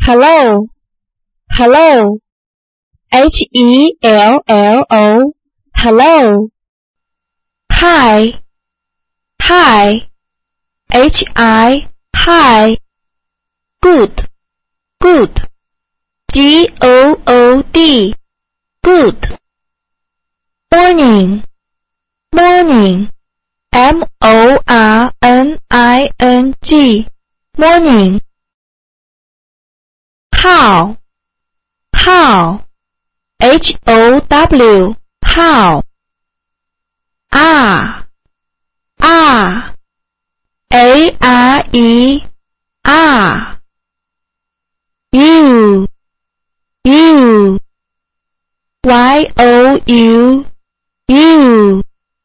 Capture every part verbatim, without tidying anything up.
hello, hello, H E L L O, hello. Hi, hi, H I, hi. Good, good, G O O D, good. Morning, morning, M O R N I N G, morning. How, how, H O W, how. Ah, ah, A R E, ah. You, you, Y O U, you.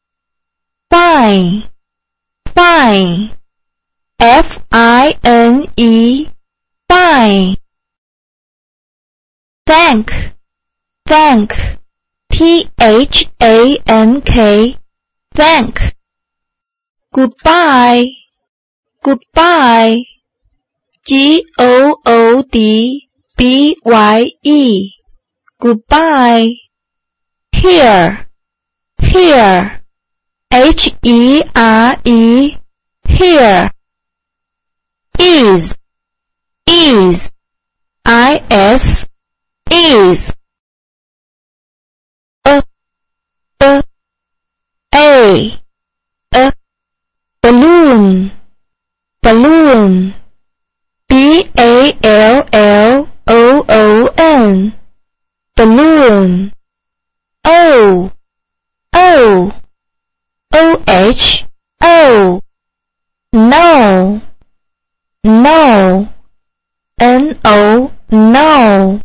Fine, fine, F I N E, fine. Thank, thank, T H A N K, thank. Goodbye, goodbye, G O O D B Y E, goodbye. Here, here, H E R E, here. Is, is, I S, is. A, a, a, a, balloon, balloon, B A L L O O N, balloon. O, O, O H, O, no, no, N O, no.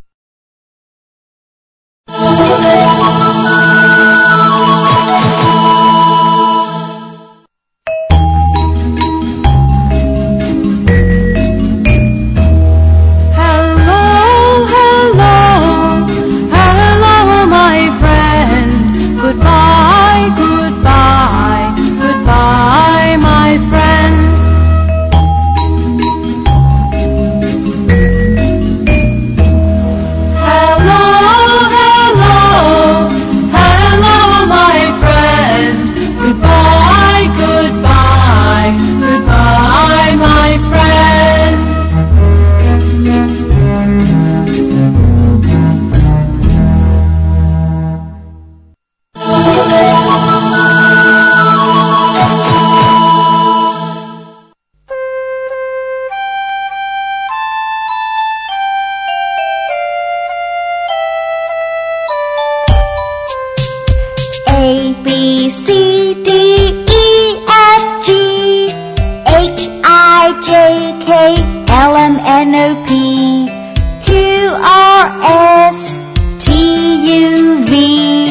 A, B, C, D, E, F, G, H, I, J, K, L, M, N, O, P, Q, R, S, T, U, V,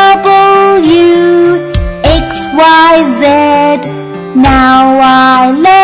W, X, Y, Z. Now I learn